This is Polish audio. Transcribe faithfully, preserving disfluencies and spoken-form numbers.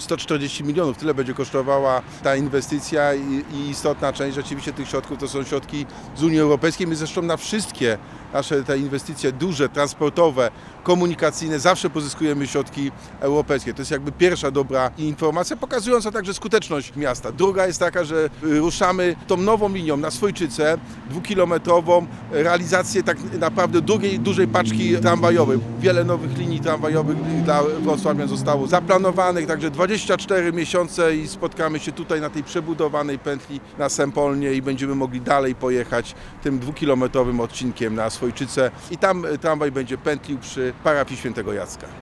sto czterdzieści milionów. Tyle będzie kosztowała ta inwestycja i, i istotna część rzeczywiście tych środków to są środki z Unii Europejskiej. My zresztą na wszystkie nasze te inwestycje duże, transportowe, komunikacyjne zawsze pozyskujemy środki europejskie. To jest jakby pierwsza dobra informacja, pokazująca także skuteczność miasta. Druga jest taka, że ruszamy tą nową linią na Swojczyce, dwukilometrową realizację tak naprawdę drugiej dużej paczki tramwajowej. Wiele nowych linii tramwajowych dla Wrocławia zostało zaplanowanych, także dwadzieścia cztery miesiące i spotkamy się tutaj na tej przebudowanej pętli na Sempolnie i będziemy mogli dalej pojechać tym dwukilometrowym odcinkiem na Swojczyce i tam tramwaj będzie pętlił przy parafii Świętego Jacka.